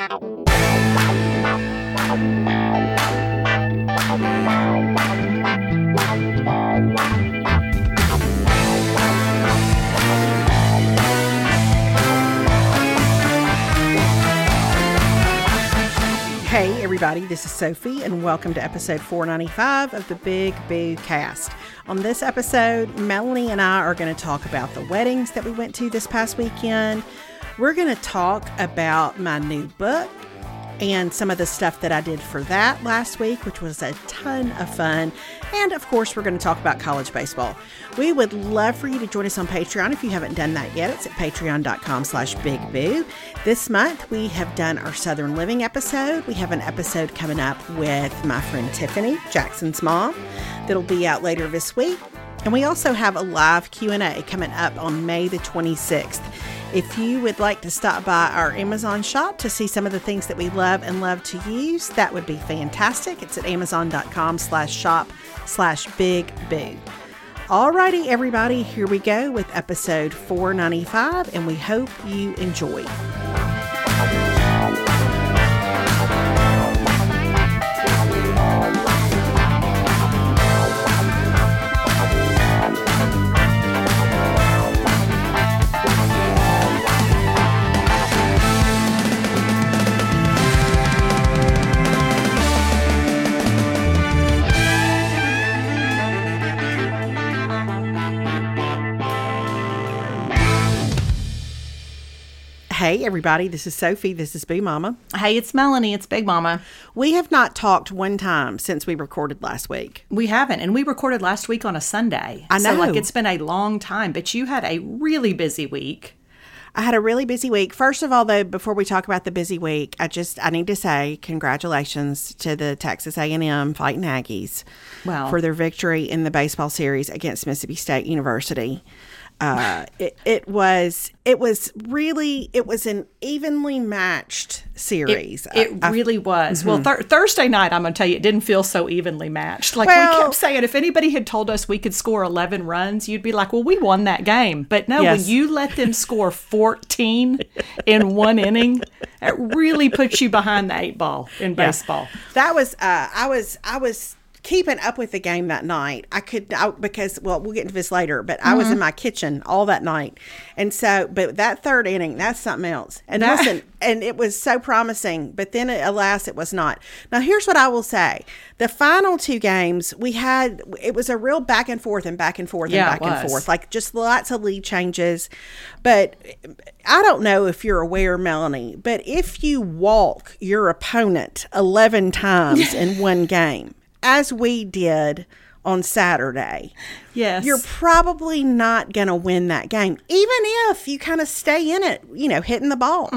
Hey everybody, this is Sophie and welcome to episode 495 of the Big Boo Cast. On this episode, Melanie and I are going to talk about the weddings that we went to this past weekend. We're going to talk about my new book and some of the stuff that I did for that last week, which was a ton of fun. And of course, we're going to talk about college baseball. We would love for you to join us on Patreon if you haven't done that yet. It's at patreon.com/bigboo. This month, we have done our Southern Living episode. We have an episode coming up with my friend Tiffany, Jackson's mom, that'll be out later this week. And we also have a live Q&A coming up on May the 26th. If you would like to stop by our Amazon shop to see some of the things that we love and love to use, that would be fantastic. It's at amazon.com/shop/bigboo. Alrighty, everybody, here we go with episode 495, and we hope you enjoy. Hey everybody, this is Sophie, this is Boo Mama. Hey, it's Melanie, it's Big Mama. We have not talked one time since we recorded last week. We haven't, and we recorded last week on a Sunday. I know. So, it's been a long time, but you had a really busy week. I had a really busy week. First of all, though, before we talk about the busy week, I need to say congratulations to the Texas A&M Fighting Aggies for their victory in the baseball series against Mississippi State University. It was an evenly matched series. It really was. Mm-hmm. Well, Thursday night, I'm going to tell you, it didn't feel so evenly matched. We kept saying, if anybody had told us we could score 11 runs, you'd be like, well, we won that game. But no, When you let them score 14 in one inning, it really puts you behind the 8 ball in baseball. That was, I was keeping up with the game that night. Because we'll get into this later, but I was in my kitchen all that night. And so, but that third inning, that's something else. And listen, and it was so promising, but then alas, it was not. Now, here's what I will say. The final 2 games it was a real back and forth and back and forth and back and forth, like just lots of lead changes. But I don't know if you're aware, Melanie, but if you walk your opponent 11 times in one game, as we did on Saturday, you're probably not going to win that game, even if you kind of stay in it, hitting the ball.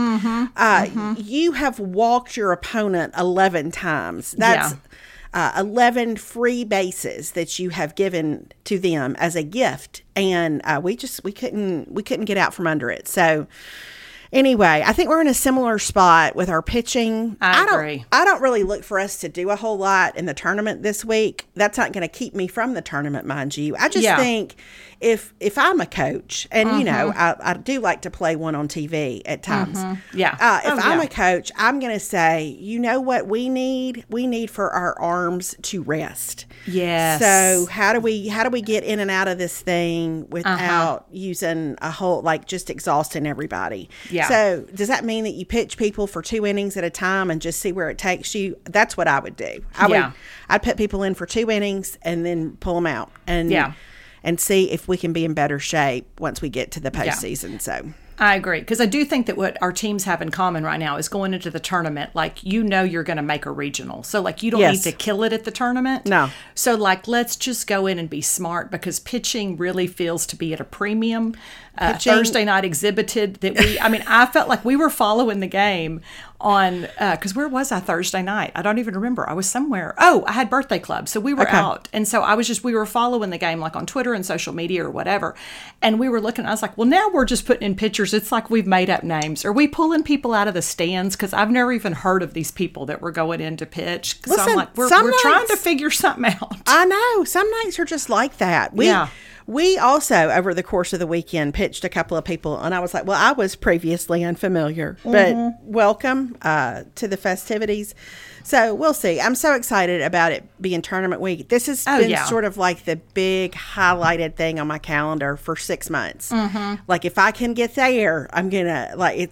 You have walked your opponent 11 times. That's 11 free bases that you have given to them as a gift, and we couldn't get out from under it. So anyway, I think we're in a similar spot with our pitching. I agree. I don't really look for us to do a whole lot in the tournament this week. That's not going to keep me from the tournament, mind you. I just think if I'm a coach, and I do like to play one on TV at times. If I'm a coach, I'm going to say, you know what we need? We need for our arms to rest. Yes. So how do we get in and out of this thing without using a whole, just exhausting everybody? Yeah. So does that mean that you pitch people for 2 innings at a time and just see where it takes you? That's what I would do. I'd put people in for 2 innings and then pull them out and see if we can be in better shape once we get to the postseason. So I agree, because I do think that what our teams have in common right now is going into the tournament, you're going to make a regional. So, you don't need to kill it at the tournament. No. So, let's just go in and be smart, because pitching really feels to be at a premium. Thursday night exhibited that I felt like we were following the game on, because where was I Thursday night? I don't even remember. I was somewhere. Oh, I had birthday club. So we were out. And so we were following the game on Twitter and social media or whatever. And we were looking, I was like, well, now we're just putting in pictures. It's like we've made up names. Are we pulling people out of the stands? Because I've never even heard of these people that were going in to pitch. So I'm like, we're trying to figure something out. I know. Some nights are just like that. We also, over the course of the weekend, pitched a couple of people, and I was like, well, I was previously unfamiliar, but welcome to the festivities. So we'll see. I'm so excited about it being tournament week. This has been sort of like the big highlighted thing on my calendar for 6 months. Like, if I can get there, I'm gonna, like,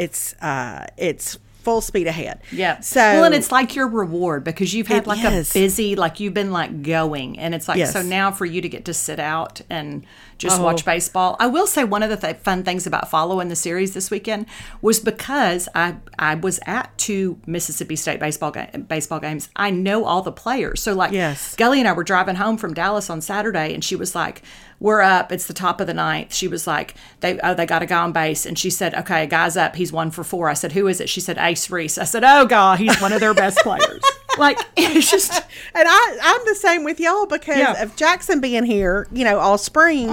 it's full speed ahead. Yeah. So, well, and it's like your reward, because you've had like a busy, like, you've been like going, and it's like, so now for you to get to sit out and just watch baseball. I will say one of the fun things about following the series this weekend was because I was at 2 Mississippi State baseball games. I know all the players. So, like, Gully and I were driving home from Dallas on Saturday, and she was like, we're up. It's the top of the 9th. She was like, they got a guy on base. And she said, okay, a guy's up. He's 1 for 4. I said, who is it? She said, Ace Reese. I said, oh, God, he's one of their best players. Like, it's just. And I'm the same with y'all because of Jackson being here, all spring.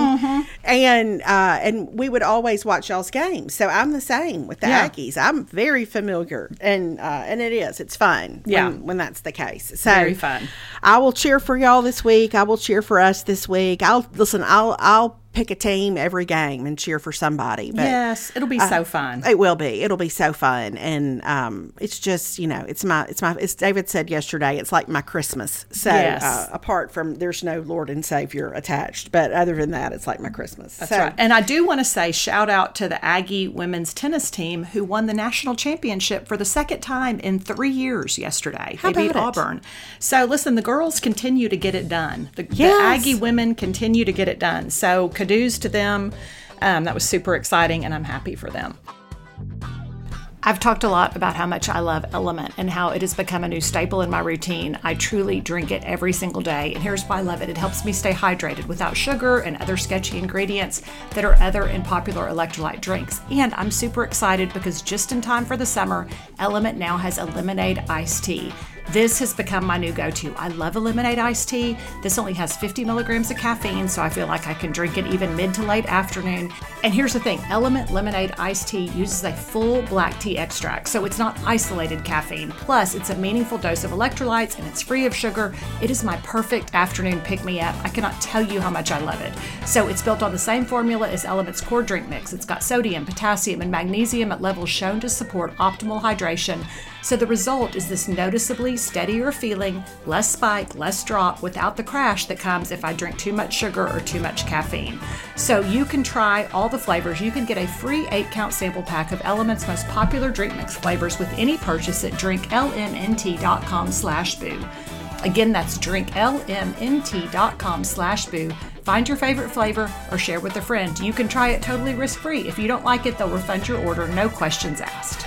And we would always watch y'all's games. So I'm the same with the Aggies. I'm very familiar. And it's fun when that's the case. So very fun. I will cheer for y'all this week. I will cheer for us this week. I'll pick a team every game and cheer for somebody. But, yes, it'll be so fun. It will be. It'll be so fun. And it's just, it's David said yesterday, it's like my Christmas. So apart from there's no Lord and Savior attached, but other than that, it's like my Christmas. That's right. And I do want to say shout out to the Aggie women's tennis team who won the national championship for the second time in 3 years yesterday. They beat Auburn. So listen, the girls continue to get it done. The Aggie women continue to get it done. So kudos to them. That was super exciting, and I'm happy for them. I've talked a lot about how much I love Element and how it has become a new staple in my routine. I truly drink it every single day, and here's why I love it. It helps me stay hydrated without sugar and other sketchy ingredients that are other in popular electrolyte drinks. And I'm super excited because just in time for the summer, Element now has a lemonade iced tea. This has become my new go-to. I love a lemonade iced tea. This only has 50 milligrams of caffeine, so I feel like I can drink it even mid to late afternoon. And here's the thing, Element lemonade iced tea uses a full black tea extract, so it's not isolated caffeine. Plus, it's a meaningful dose of electrolytes, and it's free of sugar. It is my perfect afternoon pick-me-up. I cannot tell you how much I love it. So it's built on the same formula as Element's core drink mix. It's got sodium, potassium, and magnesium at levels shown to support optimal hydration. So the result is this noticeably steadier feeling, less spike, less drop, without the crash that comes if I drink too much sugar or too much caffeine. So you can try all the flavors. You can get a free 8-count sample pack of Element's most popular drink mix flavors with any purchase at drinklmnt.com/boo. Again, that's drinklmnt.com/boo. Find your favorite flavor or share with a friend. You can try it totally risk-free. If you don't like it, they'll refund your order, no questions asked.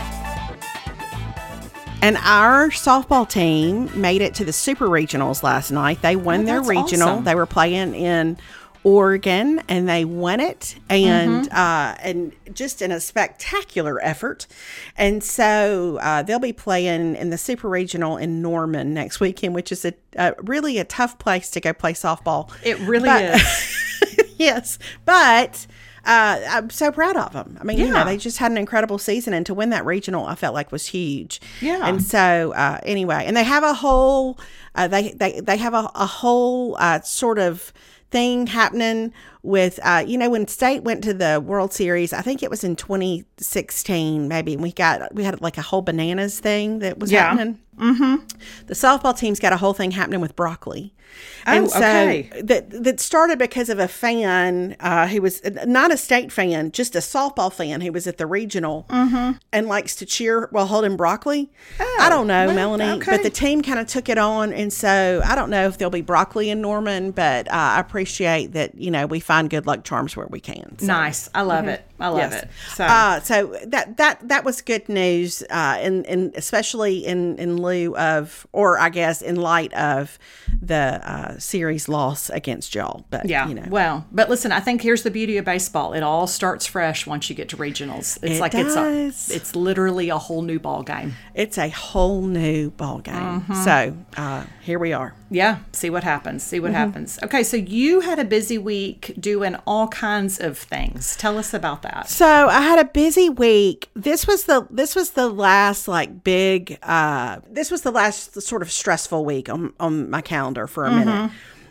And our softball team made it to the Super Regionals last night. They won their regional. Awesome. They were playing in Oregon, and they won it, and just in a spectacular effort. And so they'll be playing in the Super Regional in Norman next weekend, which is really a tough place to go play softball. It really is. Yes, but I'm so proud of them. I mean, they just had an incredible season, and to win that regional, I felt like was huge. Yeah. And so anyway, and they have a whole they have a whole sort of thing happening with when State went to the World Series. I think it was in 2016 maybe. We had like a whole bananas thing that was happening. The softball team's got a whole thing happening with broccoli. And so that started because of a fan who was not a State fan, just a softball fan who was at the regional and likes to cheer while holding broccoli. I don't know, Melanie, but the team kind of took it on. And so I don't know if there'll be broccoli in Norman, but I appreciate that, we find good luck charms where we can. So. Nice. I love it. I love it. So that was good news, and especially in lieu of, or I guess in light of the series loss against y'all. But well, but listen, I think here's the beauty of baseball. It all starts fresh once you get to regionals. It's literally a whole new ball game. It's a whole new ball game. So here we are. Yeah, see what happens. Happens. Okay, so you had a busy week doing all kinds of things. Tell us about that. So I had a busy week. This was the last big. This was the last sort of stressful week on my calendar for a minute.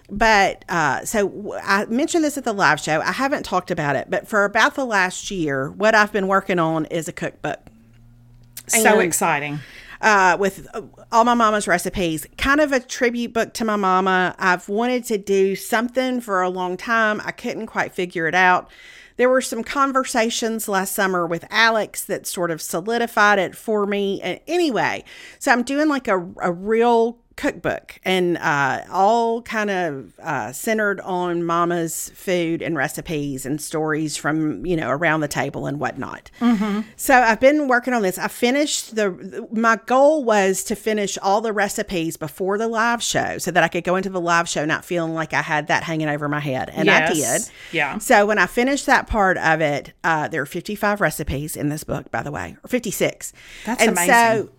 But I mentioned this at the live show. I haven't talked about it, but for about the last year, what I've been working on is a cookbook. So exciting. With all my mama's recipes, kind of a tribute book to my mama. I've wanted to do something for a long time. I couldn't quite figure it out. There were some conversations last summer with Alex that sort of solidified it for me. And anyway, so I'm doing like a real cookbook, and all kind of centered on mama's food and recipes and stories from, around the table and whatnot. Mm-hmm. So I've been working on this. I finished my goal was to finish all the recipes before the live show so that I could go into the live show not feeling like I had that hanging over my head. And I did. Yeah. So when I finished that part of it, there are 55 recipes in this book, by the way, or 56. That's amazing. So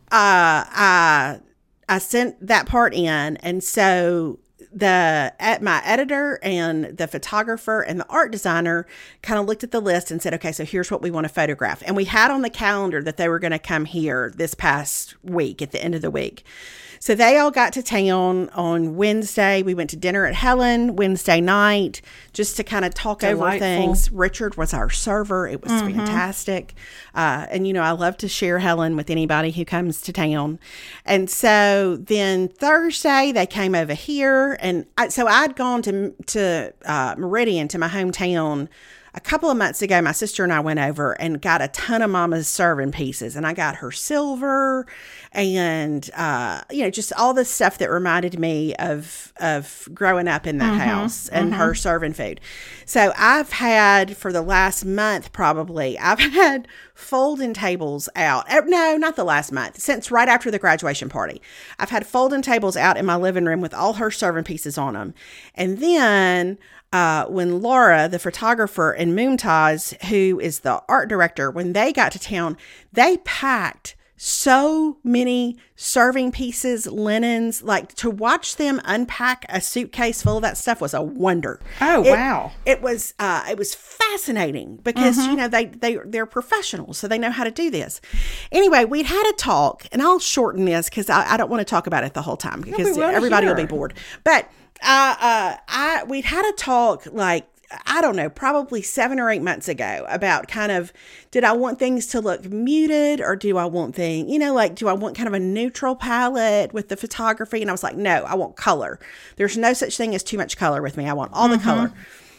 I sent that part in, and so my editor and the photographer and the art designer kind of looked at the list and said, okay, so here's what we want to photograph. And we had on the calendar that they were going to come here this past week at the end of the week. So they all got to town on Wednesday. We went to dinner at Helen Wednesday night just to kind of talk over things. Richard was our server. It was fantastic. And, I love to share Helen with anybody who comes to town. And so then Thursday they came over here. And so I'd gone to Meridian, to my hometown, a couple of months ago. My sister and I went over and got a ton of mama's serving pieces, and I got her silver and, just all the stuff that reminded me of growing up in that house and her serving food. So I've had, for the last month, probably, I've had folding tables out. No, not the last month, since right after the graduation party. I've had folding tables out in my living room with all her serving pieces on them. And then when Laura, the photographer, and Mumtaz, who is the art director, when they got to town, they packed so many serving pieces, linens, like to watch them unpack a suitcase full of that stuff was a wonder. Oh, wow. It was fascinating because, they're professionals, so they know how to do this. Anyway, we'd had a talk, and I'll shorten this because I don't want to talk about it the whole time because everybody will be bored. But we'd had a talk, like, I don't know, probably 7 or 8 months ago, about kind of, did I want things to look muted, or do I want do I want kind of a neutral palette with the photography? And I was like, no, I want color. There's no such thing as too much color with me. I want all the color.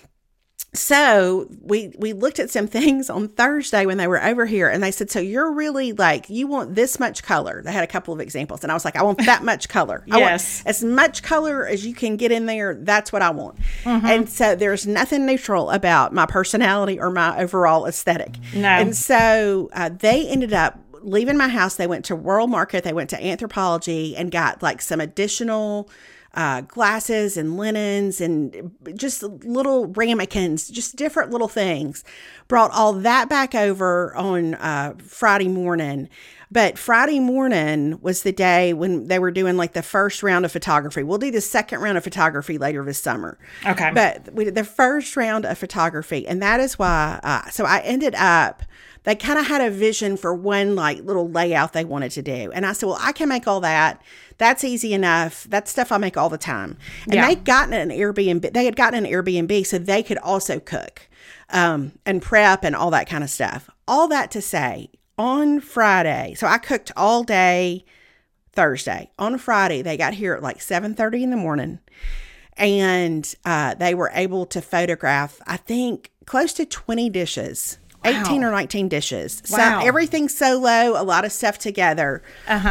So we looked at some things on Thursday when they were over here, and they said, so you're really you want this much color. They had a couple of examples, and I was like, I want that much color. Yes. I want as much color as you can get in there. That's what I want. And so there's nothing neutral about my personality or my overall aesthetic. No. And so they ended up leaving my house. They went to World Market. They went to Anthropologie and got some additional glasses and linens and just little ramekins, just different little things. Brought all that back over on Friday morning. But Friday morning was the day when they were doing the first round of photography. We'll do the second round of photography later this summer. Okay. But we did the first round of photography, and that is why, so I ended up, they kind of had a vision for one little layout they wanted to do. And I said, well, I can make all that. That's easy enough. That's stuff I make all the time. And they had gotten an Airbnb so they could also cook and prep and all that kind of stuff. All that to say, on Friday, so I cooked all day Thursday. On Friday, they got here at 7:30 in the morning, and they were able to photograph, I think, close to 20 dishes. Wow. 18 or 19 dishes. Wow. So everything solo, a lot of stuff together.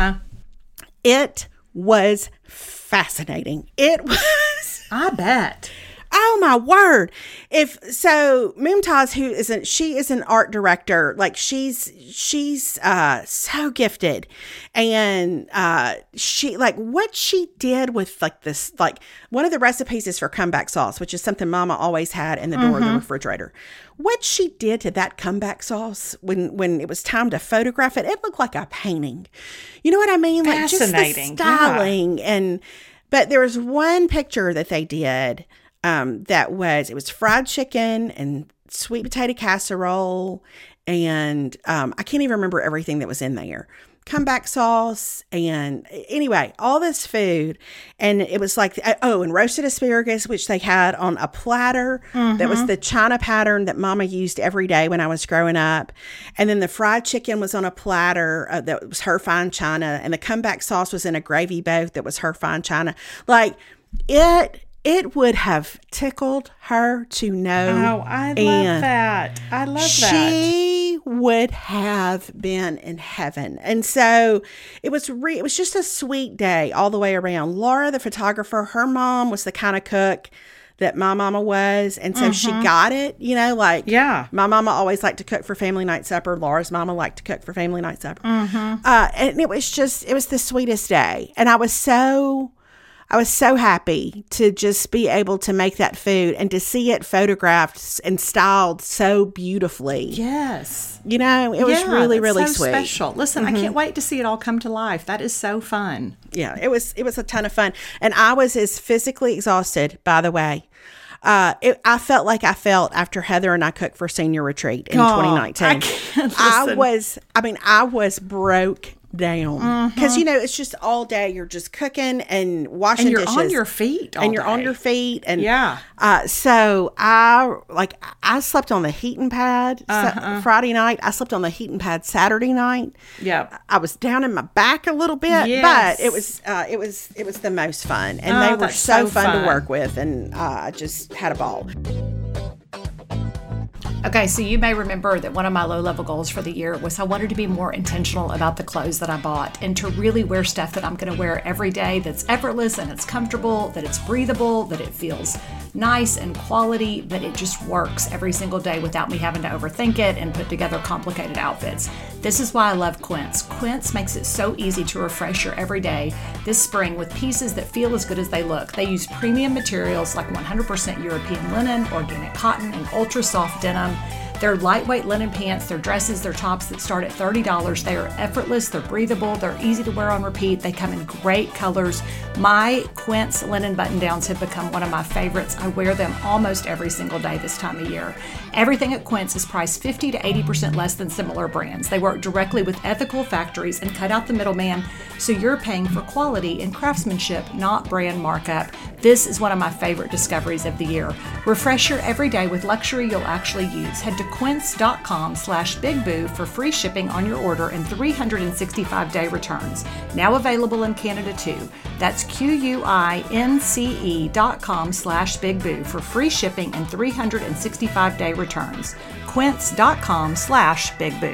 It was fascinating. It was. I bet. Oh my word. Mumtaz, she is an art director. She's so gifted. And she what she did with this, one of the recipes is for comeback sauce, which is something Mama always had in the door of the refrigerator. What she did to that comeback sauce when it was time to photograph it, it looked like a painting. You know what I mean? Fascinating. Just the styling. But there was one picture that they did it was fried chicken and sweet potato casserole, and I can't even remember everything that was in there. comeback sauce, and anyway, all this food. And it was like, and roasted asparagus, which they had on a platter. That was the China pattern that Mama used every day when I was growing up. And then the fried chicken was on a platter that was her fine China. And the comeback sauce was in a gravy boat that was her fine China. Like, it would have tickled her to no Oh, I love that. I love that. She would have been in heaven. And so it was just a sweet day all the way around. Laura, the photographer, her mom was the kind of cook that my mama was. And so she got it, Yeah. My mama always liked to cook for family night supper. Laura's mama liked to cook for family night supper. And it was the sweetest day. And I was so happy to just be able to make that food and to see it photographed and styled so beautifully. Yes. It was really, really so sweet. Special. Listen, I can't wait to see it all come to life. That is so fun. Yeah, it was a ton of fun. And I was as physically exhausted, by the way. I felt like I felt after Heather and I cooked for senior retreat in 2019. I can't I was broke down because it's just all day you're just cooking and washing and you're dishes on your feet all and you're day. on your feet and Yeah. So I slept on the heating pad Friday night. I slept on the heating pad Saturday night. Yeah. I was down in my back a little bit, Yes. but it was the most fun, and they were that's so so fun to fun. work with, and I just had a ball. Okay, so you may remember that one of my low-level goals for the year was I wanted to be more intentional about the clothes that I bought and to really wear stuff that I'm going to wear every day that's effortless and it's comfortable, that it's breathable, that it feels nice and quality, that it just works every single day without me having to overthink it and put together complicated outfits. This is why I love Quince. Quince makes it so easy to refresh your everyday this spring with pieces that feel as good as they look. They use premium materials like 100% European linen, organic cotton, and ultra soft denim. They're lightweight linen pants, they're dresses, they're tops that start at $30. They are effortless, they're breathable, they're easy to wear on repeat. They come in great colors. My Quince linen button downs have become one of my favorites. I wear them almost every single day this time of year. Everything at Quince is priced 50 to 80% less than similar brands. They work directly with ethical factories and cut out the middleman, so you're paying for quality and craftsmanship, not brand markup. This is one of my favorite discoveries of the year. Refresh your everyday with luxury you'll actually use. Head to quince.com/bigboo for free shipping on your order and 365-day returns. Now available in Canada too. That's QUINCE.com/bigboo for free shipping and 365-day returns. Quince.com/bigboo.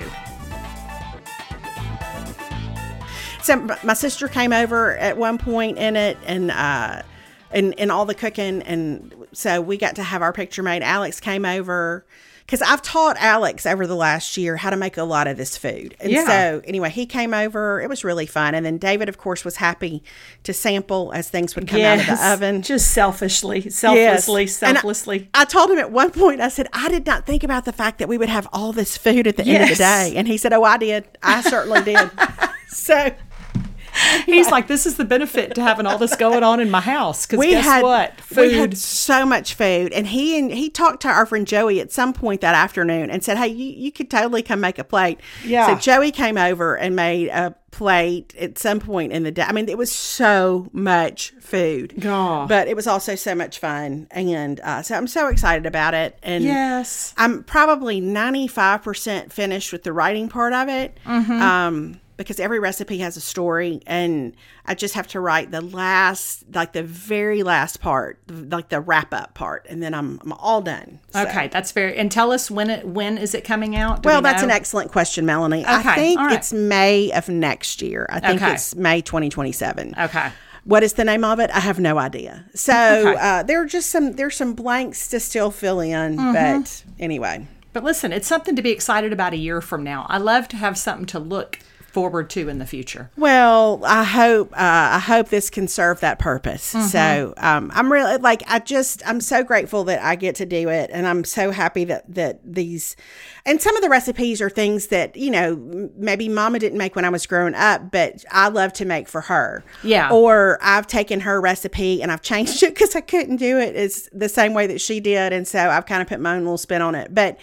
So my sister came over at one point in it, and all the cooking, and so we got to have our picture made. Alex came over because I've taught Alex over the last year how to make a lot of this food. And so anyway, he came over. It was really fun. And then David, of course, was happy to sample as things would come out of the oven. Just selflessly. And I told him at one point, I said, I did not think about the fact that we would have all this food at the end of the day. And he said, oh, I did. I certainly did. So he's like, this is the benefit to having all this going on in my house. Because guess what? We had so much food. And he talked to our friend Joey at some point that afternoon and said, hey, you could totally come make a plate. Yeah. So Joey came over and made a plate at some point in the day. I mean, it was so much food. God. But it was also so much fun. And so I'm so excited about it. And yes. I'm probably 95% finished with the writing part of it. Because every recipe has a story, and I just have to write the very last part, like the wrap up part, and then I'm all done. So. Okay, that's very. And tell us when is it coming out? Well, that's an excellent question, Melanie. Okay, I think all right. it's May of next year. I think it's May 2027. Okay. What is the name of it? I have no idea. So there's some blanks to still fill in, but anyway. But listen, it's something to be excited about a year from now. I love to have something to look forward to in the future. Well, I hope this can serve that purpose. So I'm really I'm so grateful that I get to do it, and I'm so happy that these, and some of the recipes are things that maybe Mama didn't make when I was growing up, but I love to make for her. Yeah. Or I've taken her recipe and I've changed it because I couldn't do it the same way that she did, and so I've kind of put my own little spin on it. But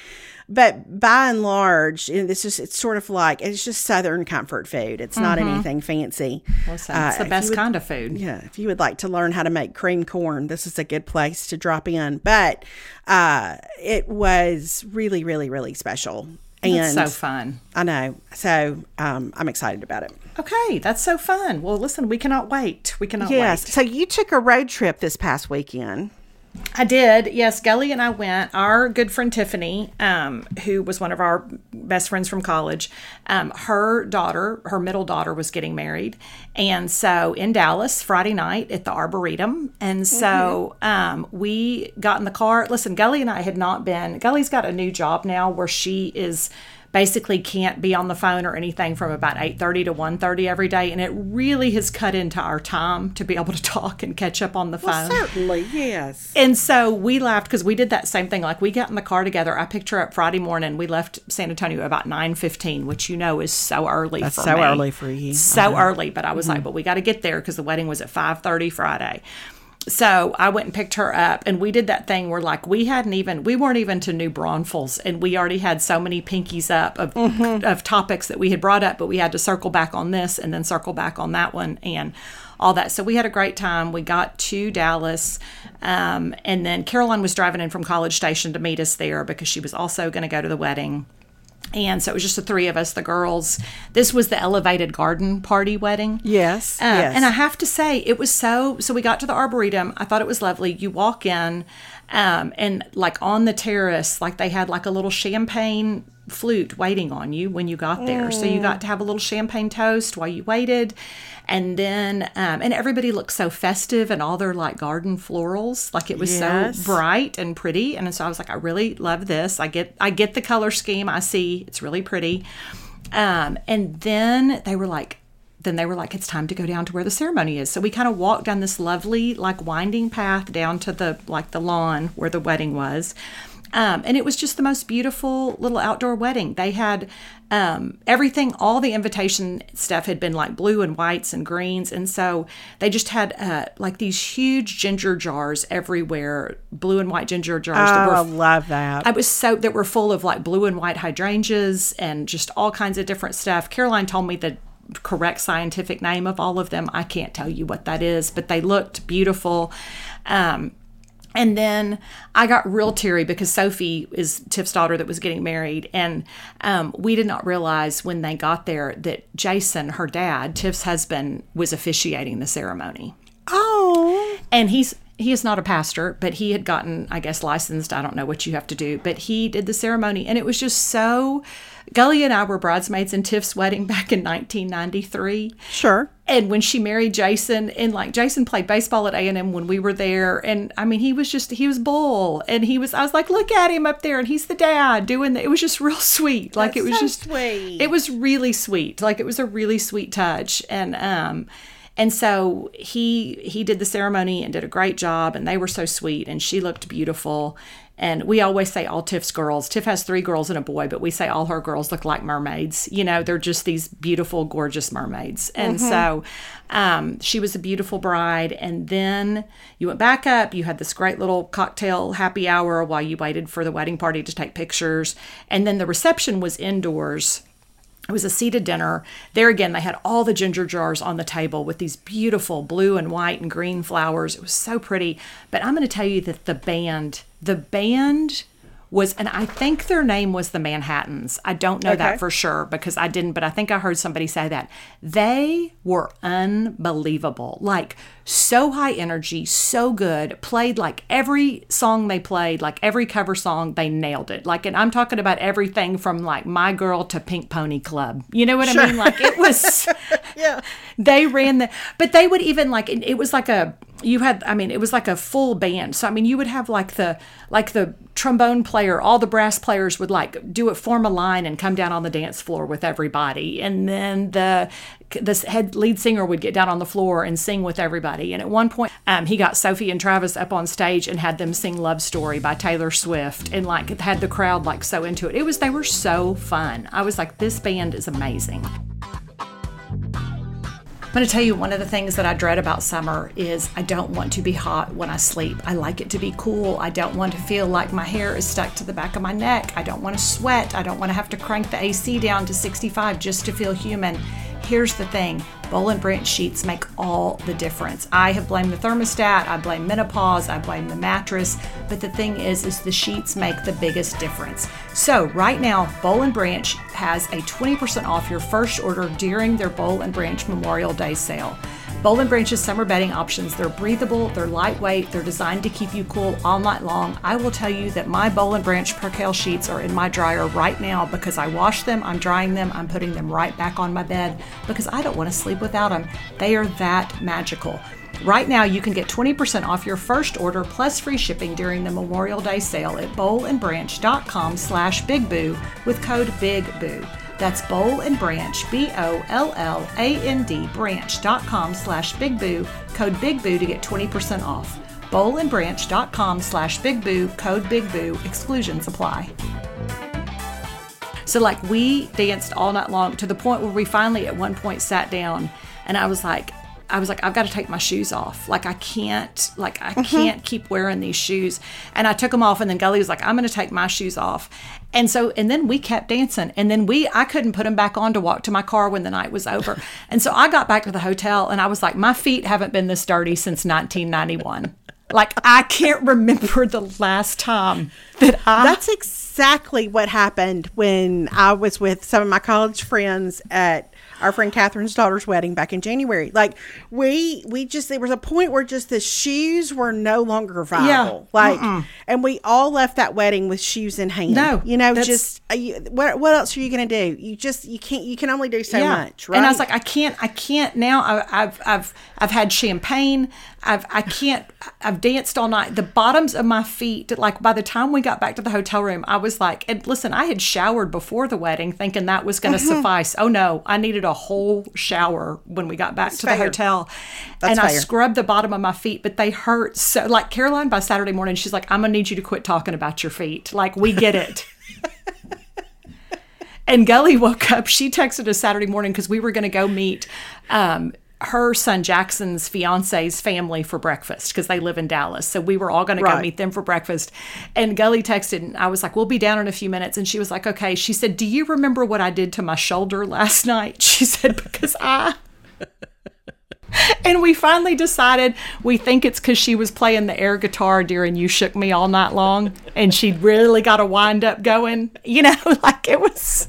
but by and large, it's sort of like, it's just Southern comfort food. It's not anything fancy. Listen, it's the best kind of food. Yeah. If you would like to learn how to make cream corn, this is a good place to drop in. But it was really, really, really special. And it's so fun. I know. So I'm excited about it. Okay, that's so fun. Well, listen, we cannot wait. We cannot wait. So you took a road trip this past weekend. I did. Yes, Gully and I went. Our good friend Tiffany, who was one of our best friends from college, her middle daughter was getting married. And so in Dallas, Friday night at the Arboretum. And so we got in the car. Listen, Gully and I had not been. Gully's got a new job now where she is basically can't be on the phone or anything from about 8:30 to 1:30 every day. And it really has cut into our time to be able to talk and catch up on the phone. Well, certainly, yes. And so we laughed because we did that same thing. Like we got in the car together. I picked her up Friday morning. We left San Antonio about 9:15, which is so early for me. That's so early for you. So early. But I was like, but we got to get there because the wedding was at 5:30 Friday. So I went and picked her up, and we did that thing where like we weren't even to New Braunfels, and we already had so many pinkies up of topics that we had brought up, but we had to circle back on this and then circle back on that one and all that. So we had a great time. We got to Dallas, and then Caroline was driving in from College Station to meet us there because she was also going to go to the wedding. And so it was just the three of us, the girls. This was the elevated garden party wedding. Yes, yes. And I have to say, it was so we got to the Arboretum. I thought it was lovely. You walk in, and like on the terrace, like they had like a little champagne flute waiting on you when you got there. So you got to have a little champagne toast while you waited. And then, and everybody looked so festive and all their like garden florals, like it was so bright and pretty. And so I was like, I really love this. I get the color scheme. I see it's really pretty. And then they were like, it's time to go down to where the ceremony is. So we kind of walked down this lovely like winding path down to the lawn where the wedding was. And it was just the most beautiful little outdoor wedding. They had everything, all the invitation stuff had been like blue and whites and greens. And so they just had like these huge ginger jars everywhere, blue and white ginger jars. I love that. That were full of like blue and white hydrangeas and just all kinds of different stuff. Caroline told me the correct scientific name of all of them. I can't tell you what that is, but they looked beautiful. And then I got real teary because Sophie is Tiff's daughter that was getting married. And we did not realize when they got there that Jason, her dad, Tiff's husband, was officiating the ceremony. Oh. And he is not a pastor, but he had gotten, I guess, licensed. I don't know what you have to do. But he did the ceremony. And it was just so... Gully and I were bridesmaids in Tiff's wedding back in 1993. Sure. And when she married Jason, and like Jason played baseball at A&M when we were there. And I mean, he was bull. And I was like, look at him up there. And he's the dad doing it was just real sweet. Like it was so just sweet. It was really sweet. Like it was a really sweet touch. And so he did the ceremony and did a great job. And they were so sweet. And she looked beautiful. And we always say all Tiff's girls. Tiff has 3 girls and a boy, but we say all her girls look like mermaids. You know, they're just these beautiful, gorgeous mermaids. And so she was a beautiful bride. And then you went back up. You had this great little cocktail happy hour while you waited for the wedding party to take pictures. And then the reception was indoors. It was a seated dinner. There again, they had all the ginger jars on the table with these beautiful blue and white and green flowers. It was so pretty. But I'm going to tell you that the band was, and I think their name was the Manhattans. I don't know that for sure because I didn't, but I think I heard somebody say that. They were unbelievable. Like so high energy, so good. Played like every song they played, like every cover song, they nailed it. Like, and I'm talking about everything from like My Girl to Pink Pony Club. You know what I mean? Like it was, they ran but they would even like, it was like it was like a full band. So, I mean, you would have like the trombone player, all the brass players would like form a line and come down on the dance floor with everybody. And then the head lead singer would get down on the floor and sing with everybody. And at one point, he got Sophie and Travis up on stage and had them sing Love Story by Taylor Swift and like had the crowd like so into it. They were so fun. I was like, this band is amazing. I'm going to tell you, one of the things that I dread about summer is I don't want to be hot when I sleep. I like it to be cool. I don't want to feel like my hair is stuck to the back of my neck. I don't want to sweat. I don't want to have to crank the AC down to 65 just to feel human. Here's the thing. Boll & Branch sheets make all the difference. I have blamed the thermostat, I blame menopause, I blame the mattress, but the thing is the sheets make the biggest difference. So right now, Boll & Branch has a 20% off your first order during their Boll & Branch Memorial Day sale. Boll & Branch's summer bedding options, they're breathable, they're lightweight, they're designed to keep you cool all night long. I will tell you that my Boll & Branch percale sheets are in my dryer right now because I washed them, I'm drying them, I'm putting them right back on my bed because I don't want to sleep without them. They are that magical. Right now, you can get 20% off your first order plus free shipping during the Memorial Day sale at bollandbranch.com/bigboo with code BIGBOO. That's Boll & Branch, BOLLAND, branch.com/bigboo, code BIGBOO to get 20% off. bollandbranch.com/bigboo, code BIGBOO, exclusions apply. So like we danced all night long to the point where we finally at one point sat down and I was like, I've got to take my shoes off. Like I can't keep wearing these shoes. And I took them off and then Gully was like, I'm going to take my shoes off. And then we kept dancing. And then I couldn't put them back on to walk to my car when the night was over. And so I got back to the hotel and I was like, my feet haven't been this dirty since 1991. Like I can't remember the last time That's exactly what happened when I was with some of my college friends at our friend Catherine's daughter's wedding back in January. Like we just, there was a point where just the shoes were no longer viable. And we all left that wedding with shoes in hand. No, what else are you going to do? You can only do so much, right? And I was like, I can't now. I've had champagne. I've danced all night. The bottoms of my feet, like by the time we got back to the hotel room, I was like, and listen, I had showered before the wedding thinking that was going to suffice. Oh no, I needed a whole shower when we got back to the hotel. I scrubbed the bottom of my feet, but they hurt. So like Caroline, by Saturday morning, she's like, I'm going to need you to quit talking about your feet. Like we get it. And Gully woke up. She texted us Saturday morning because we were going to go meet her son Jackson's fiance's family for breakfast because they live in Dallas. So we were all going to go meet them for breakfast. And Gully texted and I was like, we'll be down in a few minutes. And she was like, okay. She said, do you remember what I did to my shoulder last night? She said, because and we finally decided we think it's because she was playing the air guitar during You Shook Me All Night Long. And she really got a wind up going, like it was...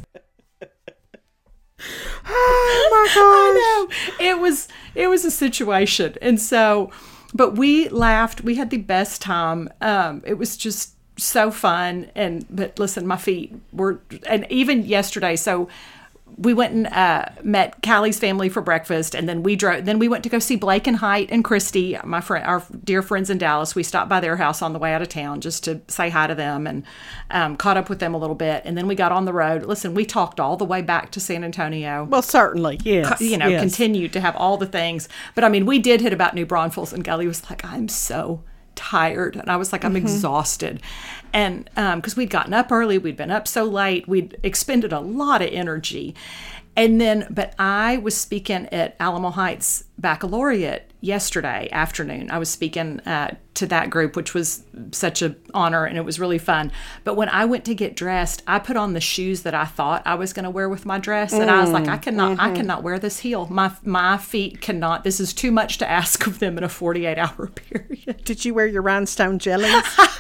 Oh my gosh. I know. It was a situation. And so, but we laughed. We had the best time. It was just so fun. But listen, my feet were, and even yesterday, so we went and met Callie's family for breakfast, and then we drove. Then we went to go see Blake and Height and Christy, our dear friends in Dallas. We stopped by their house on the way out of town just to say hi to them and caught up with them a little bit. And then we got on the road. Listen, we talked all the way back to San Antonio. Well, certainly, yes. Continued to have all the things. But I mean, we did hit about New Braunfels, and Gully was like, "I'm so tired," and I was like, I'm exhausted. And because we'd gotten up early, we'd been up so late, we'd expended a lot of energy. And then, but I was speaking at Alamo Heights Baccalaureate yesterday afternoon. I was speaking to that group, which was such an honor, and it was really fun. But when I went to get dressed, I put on the shoes that I thought I was going to wear with my dress, and I was like, I cannot wear this heel. My feet cannot. This is too much to ask of them in a 48-hour period. Did you wear your rhinestone jellies?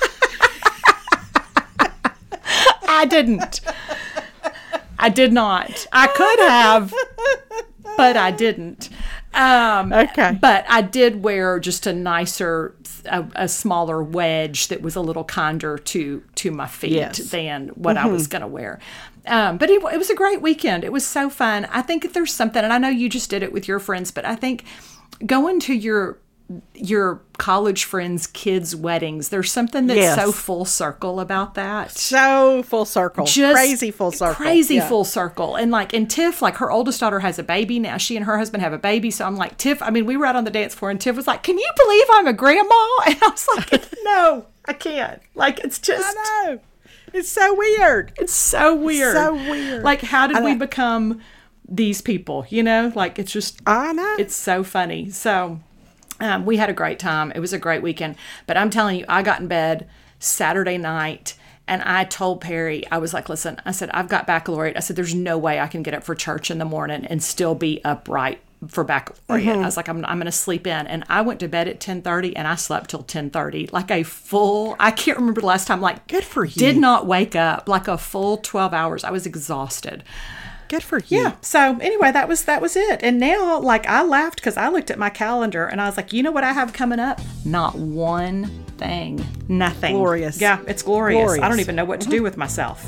I didn't. I did not. I could have, but I didn't. Okay. But I did wear just a nicer, a smaller wedge that was a little kinder to my feet than what I was going to wear. But it was a great weekend. It was so fun. I think if there's something, and I know you just did it with your friends, but I think going to your college friends' kids' weddings, there's something that's so full circle about that. So full circle. Just crazy full circle. Crazy full circle. And Tiff, like her oldest daughter has a baby now. She and her husband have a baby. So I'm like, Tiff, I mean, we were out on the dance floor and Tiff was like, can you believe I'm a grandma? And I was like, no, I can't. Like, it's just. I know. It's so weird. It's so weird. So weird. Like, how did we become these people, you know, like it's just, I know. it's so funny. So we had a great time. It was a great weekend. But I'm telling you, I got in bed Saturday night and I told Perry, I was like, listen, I said, I've got baccalaureate. I said, there's no way I can get up for church in the morning and still be upright for baccalaureate. I was like, I'm going to sleep in. And I went to bed at 10:30 and I slept till 10:30, like a full, I can't remember the last time, like, good for you. Did not wake up, like a full 12 hours. I was exhausted. Good for you. Yeah. So anyway, that was it. And now, like, I laughed because I looked at my calendar and I was like, you know what I have coming up? Not one thing. Nothing. Glorious. Yeah, it's glorious. I don't even know what to do with myself.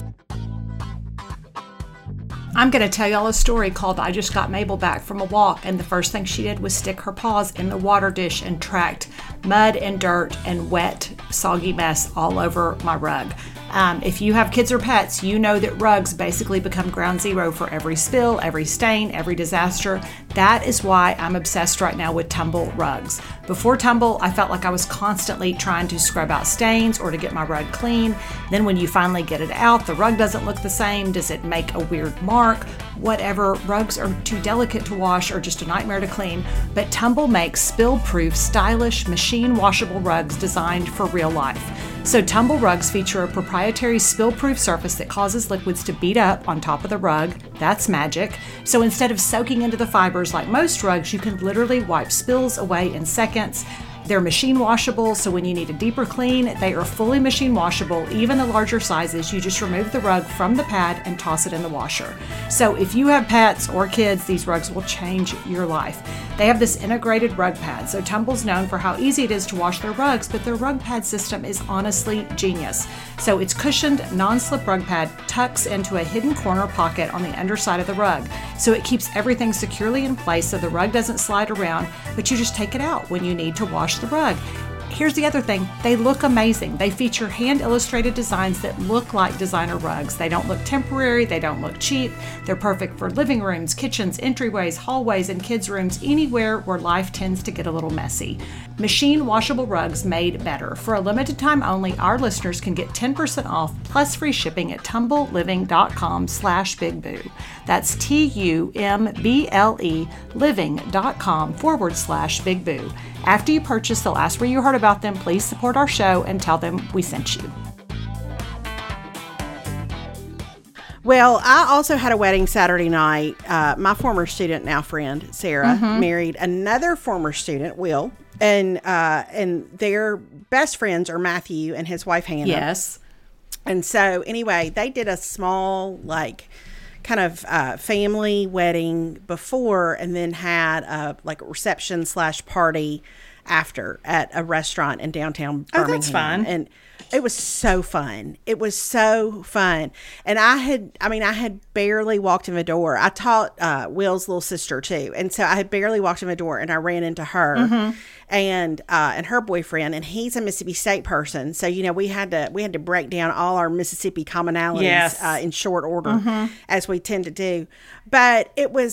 I'm going to tell y'all a story called I Just Got Mabel Back from a Walk, and the first thing she did was stick her paws in the water dish and tracked mud and dirt and wet, soggy mess all over my rug. If you have kids or pets, you know that rugs basically become ground zero for every spill, every stain, every disaster. That is why I'm obsessed right now with Tumble rugs. Before Tumble, I felt like I was constantly trying to scrub out stains or to get my rug clean. Then when you finally get it out, the rug doesn't look the same. Does it make a weird mark? Whatever. Rugs are too delicate to wash or just a nightmare to clean. But Tumble makes spill-proof, stylish, machine-washable rugs designed for real life. So Tumble rugs feature a proprietary spill-proof surface that causes liquids to bead up on top of the rug. That's magic. So instead of soaking into the fibers like most rugs, you can literally wipe spills away in seconds. They're machine washable, so when you need a deeper clean, they are fully machine washable. Even the larger sizes, you just remove the rug from the pad and toss it in the washer. So if you have pets or kids, these rugs will change your life. They have this integrated rug pad, so Tumble's known for how easy it is to wash their rugs, but their rug pad system is honestly genius. So its cushioned, non-slip rug pad tucks into a hidden corner pocket on the underside of the rug. So it keeps everything securely in place so the rug doesn't slide around, but you just take it out when you need to wash the rug. Here's the other thing, they look amazing. They feature hand-illustrated designs that look like designer rugs. They don't look temporary, they don't look cheap. They're perfect for living rooms, kitchens, entryways, hallways, and kids' rooms, anywhere where life tends to get a little messy. Machine washable rugs made better. For a limited time only, our listeners can get 10% off plus free shipping at tumbleliving.com/bigboo. That's TUMBLE living.com/bigboo. After you purchase, they'll ask where you heard about them. Please support our show and tell them we sent you. Well, I also had a wedding Saturday night. My former student, now friend, Sarah, married another former student, Will, and their best friends are Matthew and his wife, Hannah. Yes. And so, anyway, they did a small, like, kind of family wedding before, and then had a like reception / party after at a restaurant in downtown Birmingham. Oh, that's fun. And it was so fun. It was so fun. And I had barely walked in the door. I taught Will's little sister too. And so I had barely walked in the door and I ran into her and her boyfriend, and he's a Mississippi State person. So, you know, we had to break down all our Mississippi commonalities in short order as we tend to do. But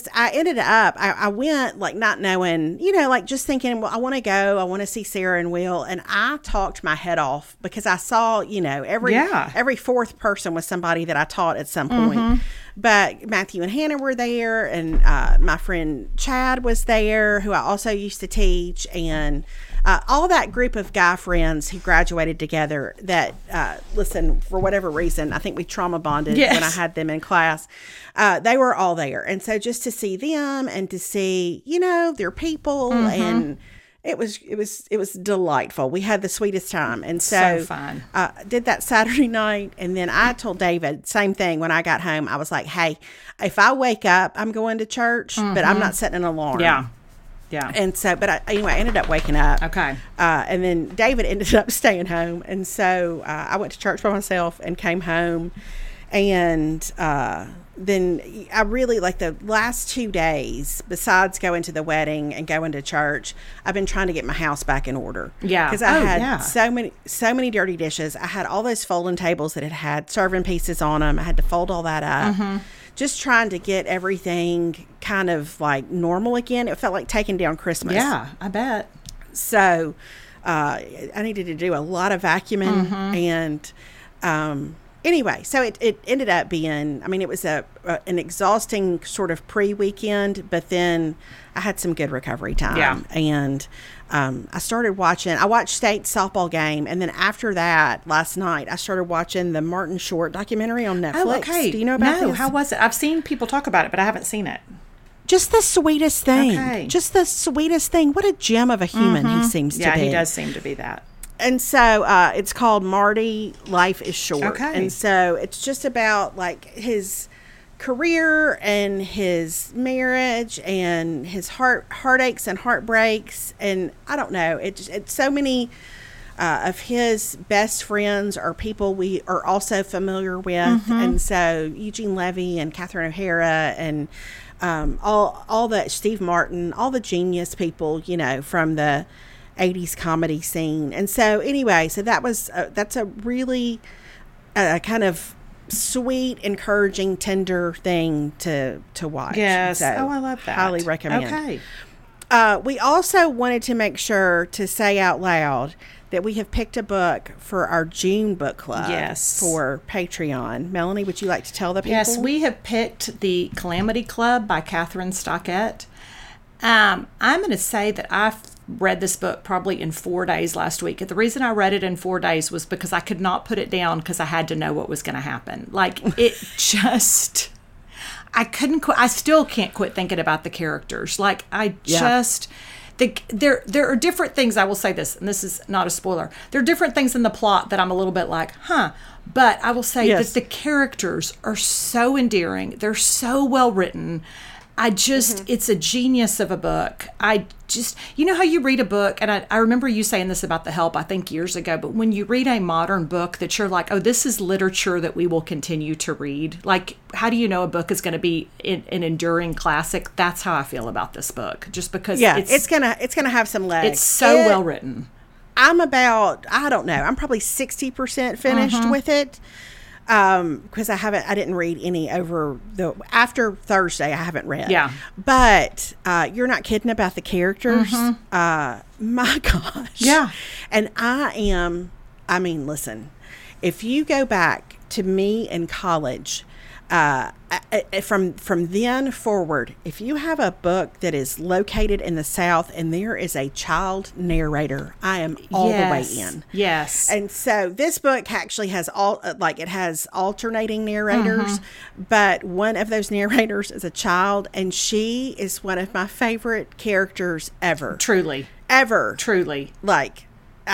I went like not knowing, you know, like just thinking, well, I want to go. I want to see Sarah and Will. And I talked my head off because I saw, you know, every fourth person was somebody that I taught at some point. But Matthew and Hannah were there, and my friend Chad was there, who I also used to teach, and all that group of guy friends who graduated together that, listen, for whatever reason, I think we trauma bonded when I had them in class. They were all there. And so just to see them and to see, you know, their people and it was delightful. We had the sweetest time. And so fun. Did that Saturday night. And then I told David, same thing when I got home. I was like, hey, if I wake up, I'm going to church, but I'm not setting an alarm. Yeah. And so, but anyway, I ended up waking up. Okay. And then David ended up staying home. And so I went to church by myself and came home. And then I really, like the last 2 days, besides going to the wedding and going to church, I've been trying to get my house back in order. Yeah. Because I had so many dirty dishes. I had all those folding tables that had serving pieces on them. I had to fold all that up. Just trying to get everything kind of like normal again. It felt like taking down Christmas. Yeah, I bet. So I needed to do a lot of vacuuming and anyway, so it ended up being, I mean, it was an exhausting sort of pre-weekend, but then I had some good recovery time. Yeah. And I watched State's softball game, and then after that, last night, I started watching the Martin Short documentary on Netflix. Oh, okay. Do you know about this? How was it? I've seen people talk about it, but I haven't seen it. Just the sweetest thing. Okay. Just the sweetest thing. What a gem of a human he seems to be. Yeah, he does seem to be that. And so it's called Marty, Life is Short. Okay. And so it's just about like his career and his marriage and his heartaches and heartbreaks. And I don't know, it's so many of his best friends are people we are also familiar with. And so Eugene Levy and Catherine O'Hara and all the Steve Martin, all the genius people, you know, from the 80s comedy scene. And so anyway, so that's a really kind of sweet, encouraging, tender thing to watch. Yes. So, I love that. Highly recommend. Okay. We also wanted to make sure to say out loud that we have picked a book for our June book club. Yes. For Patreon. Melanie, would you like to tell the people? Yes, we have picked The Calamity Club by Catherine Stockett. I'm going to say that I've read this book probably in 4 days last week. The reason I read it in 4 days was because I could not put it down because I had to know what was going to happen. Like, it just... I still can't quit thinking about the characters. Like, there are different things, I will say this, and this is not a spoiler. There are different things in the plot that I'm a little bit like, but I will say that the characters are so endearing. They're so well written. It's a genius of a book. You know how you read a book, and I remember you saying this about The Help, I think years ago, but when you read a modern book that you're like, oh, this is literature that we will continue to read. Like, how do you know a book is going to be an enduring classic? That's how I feel about this book, just because it's gonna have some legs. It's so well written. I'm probably 60% finished with it. Because I didn't read any after Thursday. I haven't read. Yeah. But you're not kidding about the characters. My gosh. Yeah. And listen, if you go back to me in college, from then forward, if you have a book that is located in the South and there is a child narrator, I am all the way in. Yes. And so this book actually has it has alternating narrators, but one of those narrators is a child, and she is one of my favorite characters ever. Truly. Ever. Truly. Like,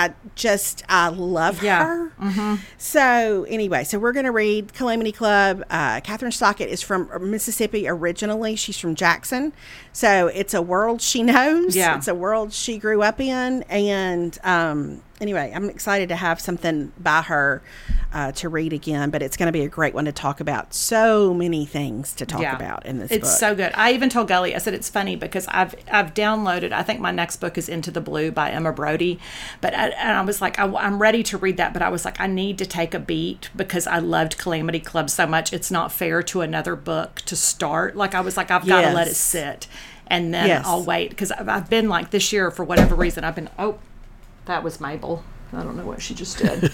I love her. So anyway, we're going to read Calamity Club. Catherine Stockett is from Mississippi originally. She's from Jackson. So it's a world she knows. Yeah. It's a world she grew up in. And anyway, I'm excited to have something by her to read again, but it's going to be a great one to talk about. So many things to talk about in this book. It's so good. I even told Gully, I said, it's funny because I've downloaded, I think my next book is Into the Blue by Emma Brody, but I was like, I'm ready to read that, but I was like, I need to take a beat because I loved Calamity Club so much. It's not fair to another book to start. Like, I was like, I've got to let it sit, and then I'll wait, because I've been like, this year, for whatever reason, that was Mabel. I don't know what she just did.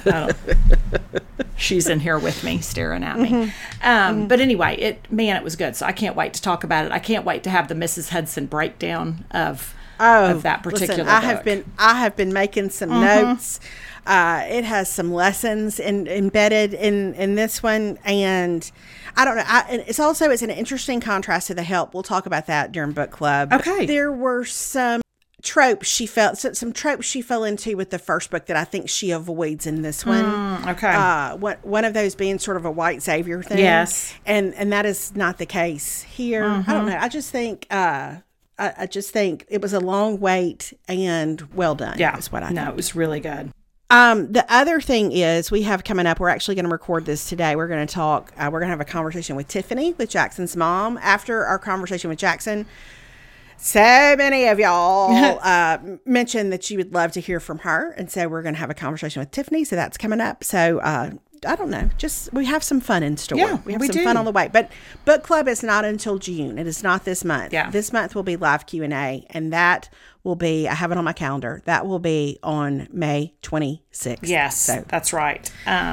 She's in here with me, staring at me. But anyway, it was good. So I can't wait to talk about it. I can't wait to have the Mrs. Hudson breakdown of that particular book. I have been making some notes. It has some lessons embedded in this one, and I don't know. It's an interesting contrast to The Help. We'll talk about that during book club. Okay. There were some tropes she fell into with the first book that I think she avoids in this one. One of those being sort of a white savior thing. Yes. And that is not the case here. I don't know. I just think it was a long wait and well done. Yeah. Is what I think. No, it was really good. The other thing is we have coming up, we're actually going to record this today. We're going to talk, we're going to have a conversation with Tiffany, with Jackson's mom. After our conversation with Jackson, so many of y'all mentioned that you would love to hear from her. And so we're going to have a conversation with Tiffany. So that's coming up. So I don't know, just we have some fun in store. Yeah, we have we some do. fun on the way. But book club is not until June. It is not this month. Yeah. This month will be live Q&A, and that will be, I have it on my calendar, that will be on May 26th. Yes, So that's right.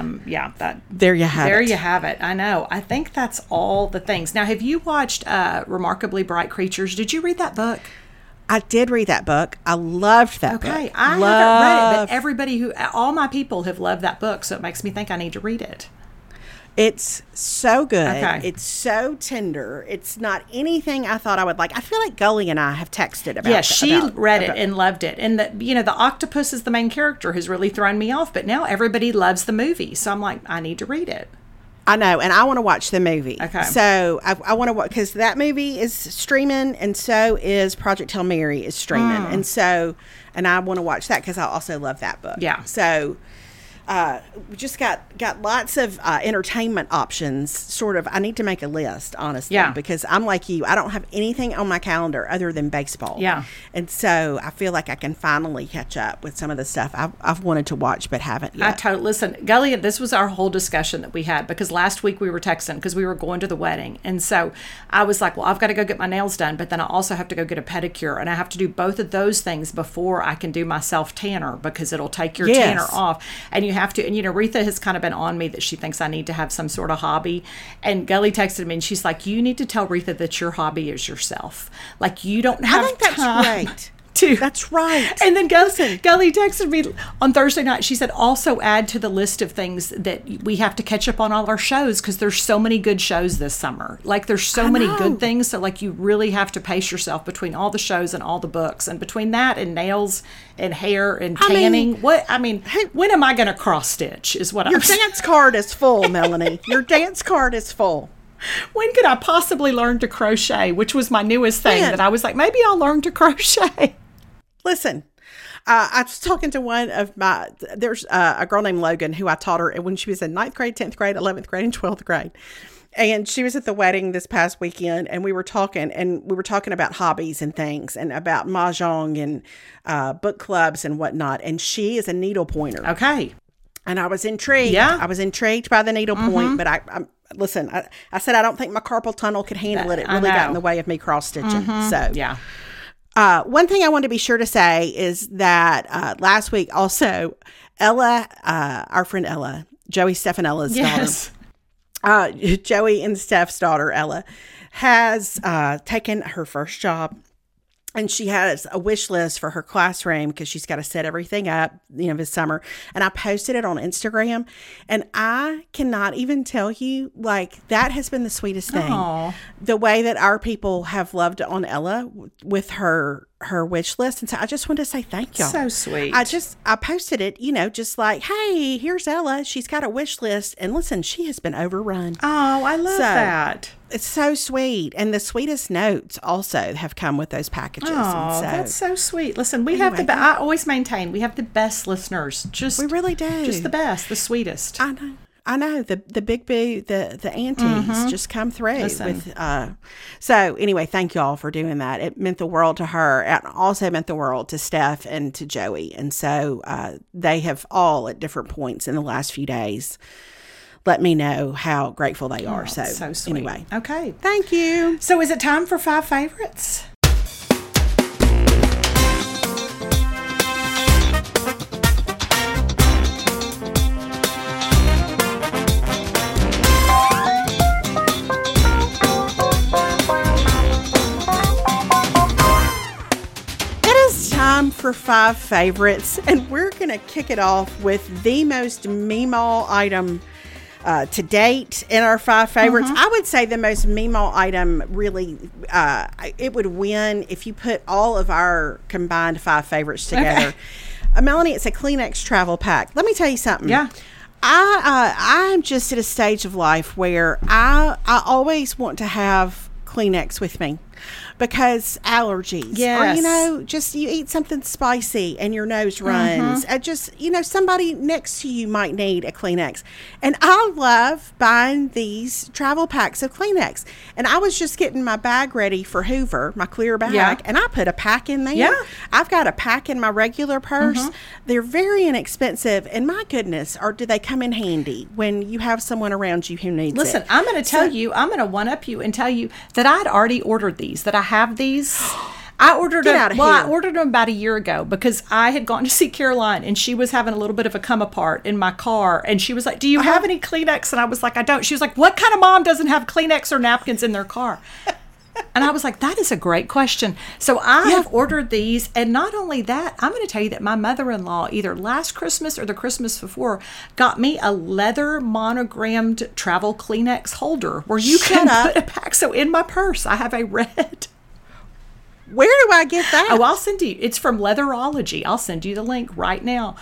there you have it. There you have it. I know. I think that's all the things. Now, have you watched Remarkably Bright Creatures? Did you read that book? I did read that book. I loved that book. Okay, I haven't read it, but everybody all my people have loved that book, so it makes me think I need to read it. It's so good. Okay. It's so tender. It's not anything I thought I would like. I feel like Gully and I have texted about. Yeah, she read it and loved it, and the octopus is the main character has really thrown me off. But now everybody loves the movie, so I'm like, I need to read it. I know, and I want to watch the movie. Okay. So I want to watch, because that movie is streaming, and so is Project Hail Mary is streaming, and I want to watch that because I also love that book. Yeah. So we just got lots of entertainment options. Sort of, I need to make a list, honestly, because I'm like you. I don't have anything on my calendar other than baseball. Yeah. And so I feel like I can finally catch up with some of the stuff I've wanted to watch but haven't yet. Listen, Gully, this was our whole discussion that we had, because last week we were texting because we were going to the wedding. And so I was like, well, I've got to go get my nails done, but then I also have to go get a pedicure. And I have to do both of those things before I can do my self-tanner, because it'll take your tanner off. And you have to, and Retha has kind of been on me that she thinks I need to have some sort of hobby. And Gully texted me and she's like, you need to tell Retha that your hobby is yourself. Like, you don't have I think that's time. right. Too. That's right. And then Gully texted me on Thursday night. She said, also add to the list of things that we have to catch up on all our shows, because there's so many good shows this summer. Like, there's so many good things. So, like, you really have to pace yourself between all the shows and all the books. And between that and nails and hair and tanning. When am I going to cross stitch is what Your dance card is full, Melanie. Your dance card is full. When could I possibly learn to crochet, which was my newest thing that I was like, maybe I'll learn to crochet. Listen, I was talking to there's a girl named Logan who I taught her when she was in 9th grade, 10th grade, 11th grade, and 12th grade. And she was at the wedding this past weekend, and we were talking about hobbies and things, and about mahjong and book clubs and whatnot. And she is a needle pointer. Okay. And I was intrigued. Yeah. I was intrigued by the needle point, but I said I don't think my carpal tunnel could handle it. It really got in the way of me cross stitching. So yeah. One thing I want to be sure to say is that last week also, Ella, our friend Ella, Joey Stefanella's daughter, Joey and Steph's daughter, Ella, has taken her first job. And she has a wish list for her classroom because she's got to set everything up, this summer. And I posted it on Instagram. And I cannot even tell you, like, that has been the sweetest thing. Aww. The way that our people have loved on Ella with her wish list. And so I just wanted to say thank y'all. So sweet. I posted it, just like, hey, here's Ella. She's got a wish list. And listen, she has been overrun. Oh, I love that. It's so sweet. And the sweetest notes also have come with those packages. Oh, that's so sweet. Listen, I always maintain we have the best listeners. We really do. Just the best, the sweetest. I know. The big boo, the aunties just come through. So anyway, thank y'all for doing that. It meant the world to her, and also meant the world to Steph and to Joey. And so they have all at different points in the last few days let me know how grateful they are. So sweet. Anyway. Okay. Thank you. So is it time for 5 favorites? Time for 5 favorites, and we're going to kick it off with the most Meemaw item to date in our 5 favorites. I would say the most Meemaw item really, it would win if you put all of our combined 5 favorites together. Okay. Melanie, it's a Kleenex travel pack. Let me tell you something. Yeah. I'm just at a stage of life where I always want to have Kleenex with me. because allergies. Yes. Or, you know, just you eat something spicy and your nose runs. Just, you know, somebody next to you might need a Kleenex. And I love buying these travel packs of Kleenex. And I was just getting my bag ready for Hoover, my clear bag, and I put a pack in there. Yeah. I've got a pack in my regular purse. They're very inexpensive. And my goodness, do they come in handy when you have someone around you who needs it? Listen, I'm going to tell you, I'm going to one-up you and tell you that I'd already ordered these, that I have these. I ordered them. Well, I ordered them about a year ago because I had gone to see Caroline and she was having a little bit of a come apart in my car. And she was like, do you have any Kleenex? And I was like, I don't. She was like, what kind of mom doesn't have Kleenex or napkins in their car? And I was like, that is a great question. So I have ordered these. And not only that, I'm going to tell you that my mother-in-law, either last Christmas or the Christmas before, got me a leather monogrammed travel Kleenex holder where you can put a pack. So in my purse, I have a red. Where do I get that? Oh, I'll send you. It's from Leatherology. I'll send you the link right now.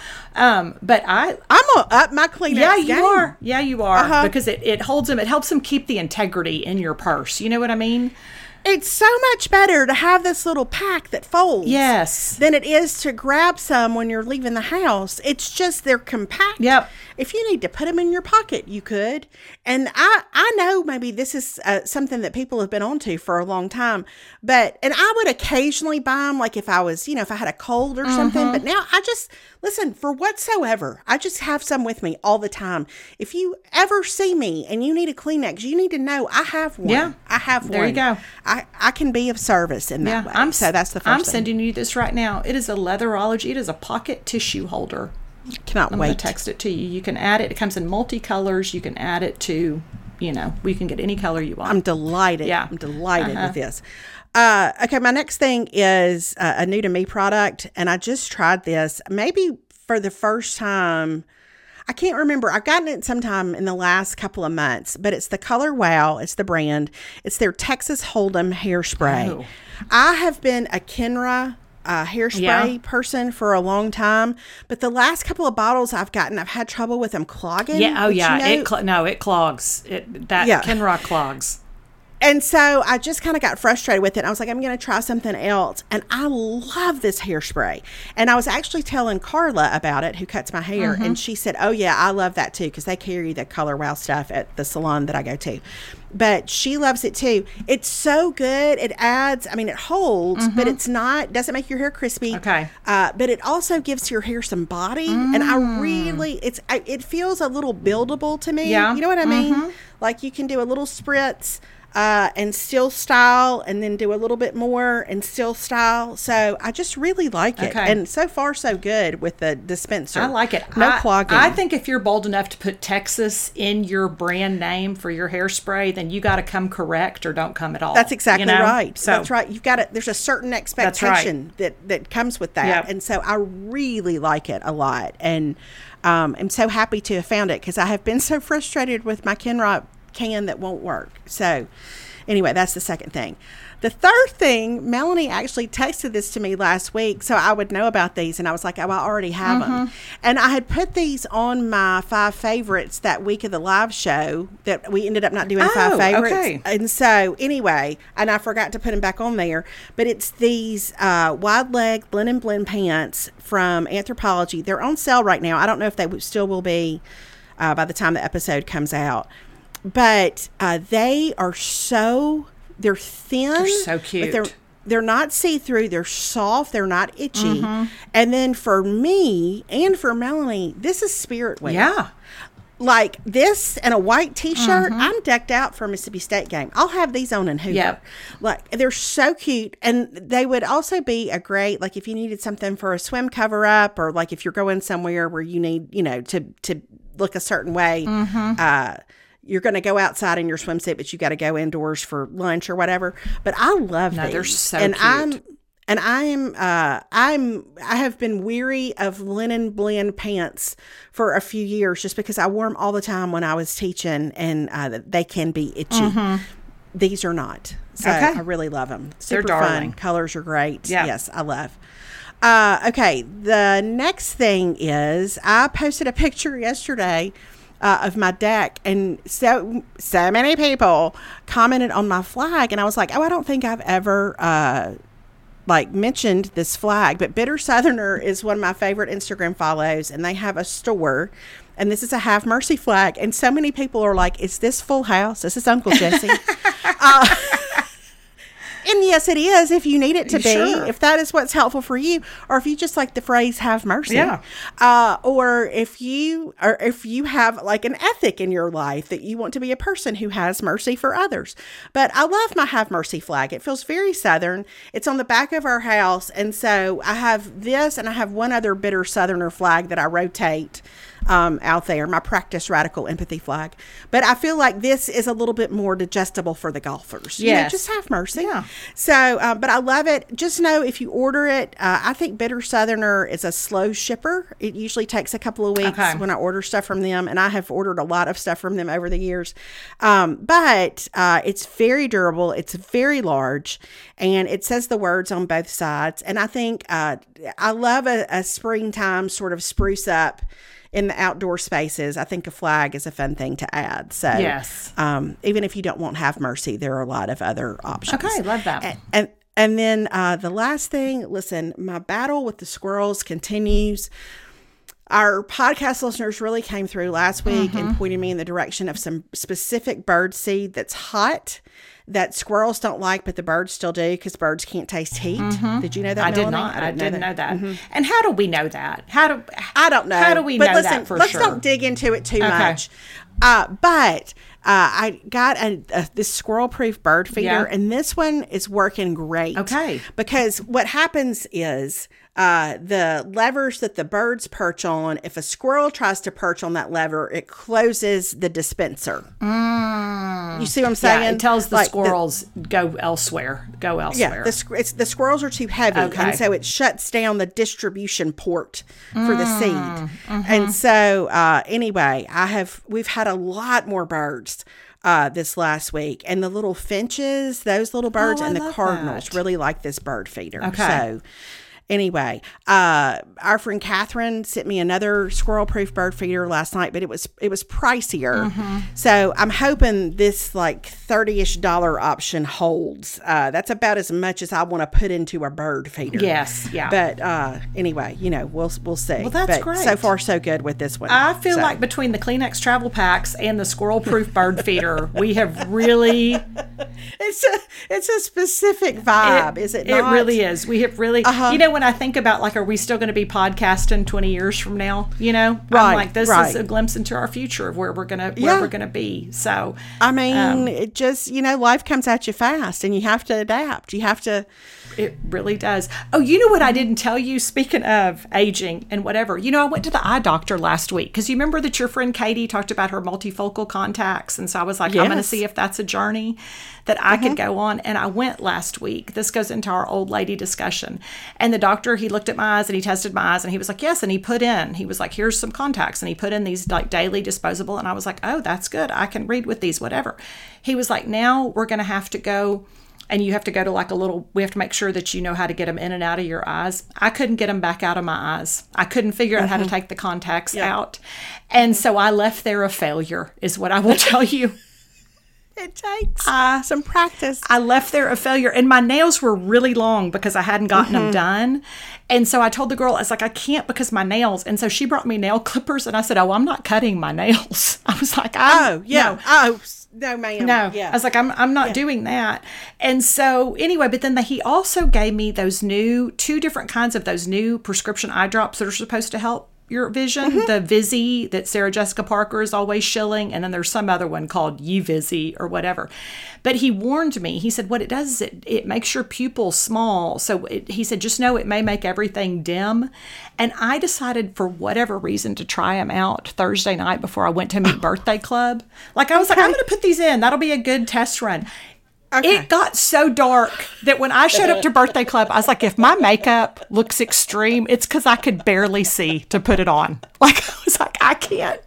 But I'm gonna up my Kleenex. Yeah, you are. Yeah, you are. Because it holds them. It helps them keep the integrity in your purse. You know what I mean? It's so much better to have this little pack that folds. Yes. Than it is to grab some when you're leaving the house. It's just they're compact. Yep. If you need to put them in your pocket, you could. And I know maybe this is something that people have been onto for a long time. And I would occasionally buy them, like if I was, you know, if I had a cold or something. But now I just, listen, for whatsoever, I just have some with me all the time. If you ever see me and you need a Kleenex, you need to know I have one. Yeah. I have one. There you go. I can be of service in that way. So that's the first I'm thing. sending you this right now. It is a Leatherology. It is a pocket tissue holder. Cannot I'm wait. going to text it to you. You can add it. It comes in multicolors. You can add it to, you know, we can get any color you want. I'm delighted. Yeah. I'm delighted with this. Okay, my next thing is a new to me product, and I just tried this maybe for the first time. I can't remember. I've gotten it sometime in the last couple of months, but it's the Color Wow. It's the brand. It's their Texas Hold'em hairspray. Oh. I have been a Kenra hairspray person for a long time, but the last couple of bottles I've gotten, I've had trouble with them clogging. Yeah. Oh, yeah. You know, It clogs. Kenra clogs. And so I just kind of got frustrated with it. I was like, I'm going to try something else. And I love this hairspray. And I was actually telling Carla about it, who cuts my hair. And she said, oh, yeah, I love that too, because they carry the Color Wow stuff at the salon that I go to. But she loves it too. It's so good. It adds, I mean, it holds, but it's not, doesn't make your hair crispy. Okay. But it also gives your hair some body. And I really, it feels a little buildable to me. Yeah. You know what I mean? Like you can do a little spritz. And still style, and then do a little bit more and still style. So I just really like it. Okay. And so far, so good with the dispenser. I like it. No clogging. I think if you're bold enough to put Texas in your brand name for your hairspray, then you got to come correct or don't come at all. That's exactly right. So, that's right. You've got to, there's a certain expectation that comes with that. Yep. And so I really like it a lot. And I'm so happy to have found it because I have been so frustrated with my Kenra can that won't work. So anyway, that's the second thing. The third thing, Melanie actually texted this to me last week so I would know about these, and I was like, oh, I already have them. And I had put these on my 5 favorites that week of the live show that we ended up not doing 5 favorites. Okay. And so anyway, and I forgot to put them back on there, but it's these wide leg blend and blend pants from Anthropologie. They're on sale right now. I don't know if they still will be by the time the episode comes out. But they are they're thin. They're so cute. But they're not see-through. They're soft. They're not itchy. And then for me and for Melanie, this is spirit wear. Yeah. Like this and a white T-shirt, I'm decked out for a Mississippi State game. I'll have these on in Hoover. Yep. Like they're so cute, and they would also be a great, like if you needed something for a swim cover up, or like if you're going somewhere where you need, you know, to look a certain way. You're going to go outside in your swimsuit, but you got to go indoors for lunch or whatever. But I love these. They're so and cute. I have been weary of linen blend pants for a few years just because I wore them all the time when I was teaching, and they can be itchy. These are not. So I really love them. Super They're darling. fun. Colors are great. Yeah. Yes, I love. Okay, the next thing is I posted a picture yesterday of my deck, and so many people commented on my flag, and I was like, oh, I don't think I've ever mentioned this flag, but Bitter Southerner is one of my favorite Instagram follows, and they have a store, and this is a Have Mercy flag, and so many people are like, is this Full House? This is Uncle Jesse. And yes, it is, if you need it to be, sure. if that is what's helpful for you, or if you just like the phrase "have mercy," or if you have like an ethic in your life that you want to be a person who has mercy for others. But I love my Have Mercy flag. It feels very Southern. It's on the back of our house, and so I have this, and I have one other Bitter Southerner flag that I rotate out there, my Practice Radical Empathy flag. But I feel like this is a little bit more digestible for the golfers. Yes. You know, just have mercy. Yeah. So, but I love it. Just know if you order it, I think Bitter Southerner is a slow shipper. It usually takes a couple of weeks when I order stuff from them, and I have ordered a lot of stuff from them over the years. But it's very durable. It's very large, and it says the words on both sides. And I think I love a springtime sort of spruce up in the outdoor spaces. I think a flag is a fun thing to add. So, yes. Even if you don't want Have Mercy, there are a lot of other options. Okay, love that. And then the last thing, listen, my battle with the squirrels continues. Our podcast listeners really came through last week and pointed me in the direction of some specific bird seed that's hot, that squirrels don't like, but the birds still do, because birds can't taste heat. Did you know that, I Melanie? did not. I didn't know that. And how do we know that? I don't know. How do we know that for let's sure? Let's not dig into it too much. But I got this squirrel-proof bird feeder, and this one is working great. Okay. Because what happens is the levers that the birds perch on, if a squirrel tries to perch on that lever, it closes the dispenser. You see what I'm saying? Yeah, it tells the squirrels go elsewhere. Yeah, the squirrels are too heavy, and so it shuts down the distribution port for the seed. And so anyway, we've had a lot more birds this last week, and the little finches, those little birds, and the cardinals really like this bird feeder. Okay. So anyway, our friend Catherine sent me another squirrel-proof bird feeder last night, but it was pricier. So I'm hoping this like $30-ish option holds. That's about as much as I want to put into a bird feeder. Yes, yeah. But anyway, we'll see. Well, that's great. So far, so good with this one. I feel like between the Kleenex travel packs and the squirrel-proof bird feeder, we have really. It's a specific vibe, is it not? It really is. We have really. When I think about like, are we still going to be podcasting 20 years from now? I'm like, this is a glimpse into our future of where we're gonna be. So I mean, it just life comes at you fast, and you have to adapt. You have to. It really does. Oh, you know what I didn't tell you? Speaking of aging and whatever, I went to the eye doctor last week, because you remember that your friend Katie talked about her multifocal contacts, and so I was like, I'm going to see if that's a journey that I could go on. And I went last week. This goes into our old lady discussion. And the doctor, he looked at my eyes and he tested my eyes, and he was like, yes. And he was like, here's some contacts. And he put in these like daily disposable. And I was like, oh, that's good. I can read with these, whatever. He was like, now we're going to have to go, and you have to go to like we have to make sure that you know how to get them in and out of your eyes. I couldn't get them back out of my eyes. I couldn't figure out how to take the contacts out. And so I left there a failure, is what I will tell you. It takes some practice. I left there a failure, and my nails were really long because I hadn't gotten them done. And so I told the girl, I was like, I can't because my nails. And so she brought me nail clippers, and I said, oh, I'm not cutting my nails. I was like, no, ma'am. No, yeah. I was like, I'm not doing that. And so anyway, but then he also gave me those two different kinds of those new prescription eye drops that are supposed to help your vision. The Vizzy that Sarah Jessica Parker is always shilling, and then there's some other one called Vizzy or whatever. But he warned me. He said what it does is it makes your pupils small. So he said, just know it may make everything dim. And I decided for whatever reason to try them out Thursday night before I went to meet Birthday Club. Like I was like, I'm going to put these in. That'll be a good test run. Okay. It got so dark that when I showed up to Birthday Club, I was like, if my makeup looks extreme, it's because I could barely see to put it on. Like, I was like, I can't.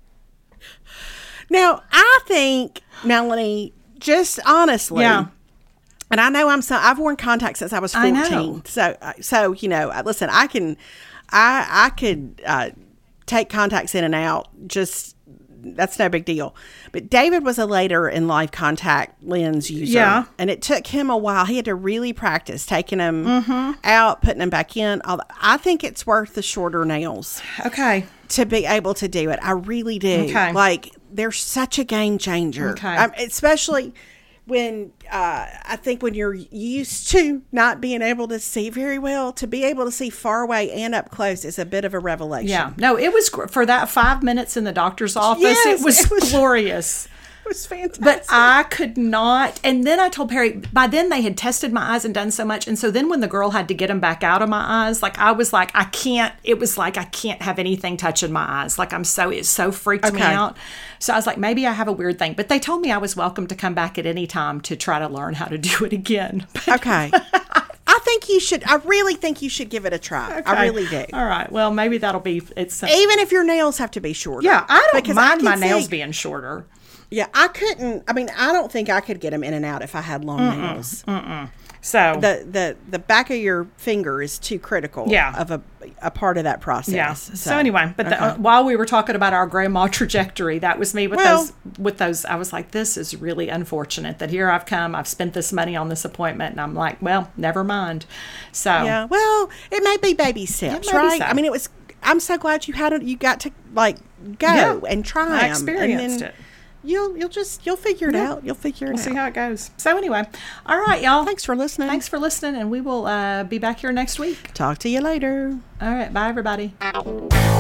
Now, I think, Melanie, just honestly, and I know I've worn contacts since I was 14. I know. So listen, I could take contacts in and out just that's no big deal. But David was a later in life contact lens user. Yeah. And it took him a while. He had to really practice taking them out, putting them back in. I think it's worth the shorter nails. Okay. To be able to do it. I really do. Okay. Like, they're such a game changer. Okay. Especially when I think when you're used to not being able to see very well, to be able to see far away and up close is a bit of a revelation. Yeah. No, it was for that 5 minutes in the doctor's office. Yes, it was glorious. It was fantastic. But I could not. And then I told Perry, by then they had tested my eyes and done so much. And so then when the girl had to get them back out of my eyes, like I was like, I can't have anything touching my eyes. Like it so freaked me out. So I was like, maybe I have a weird thing. But they told me I was welcome to come back at any time to try to learn how to do it again. Okay. I really think you should give it a try. Okay. I really do. All right. Well, maybe that'll be, Even if your nails have to be shorter. Yeah. I don't Because mind my can nails see- being shorter. Yeah, I don't think I could get them in and out if I had long nails. So The back of your finger is too critical of a part of that process. yeah. So anyway, but while we were talking about our grandma trajectory, that was me with those. I was like, this is really unfortunate that here I've come, I've spent this money on this appointment, and I'm like, well, never mind. So yeah, well, it may be baby steps, right? So. I mean, I'm so glad you got to like go and try them. I experienced it. You'll figure it out. You'll figure it out. We'll see how it goes. So anyway, all right, y'all. Thanks for listening. And we will be back here next week. Talk to you later. All right, bye, everybody.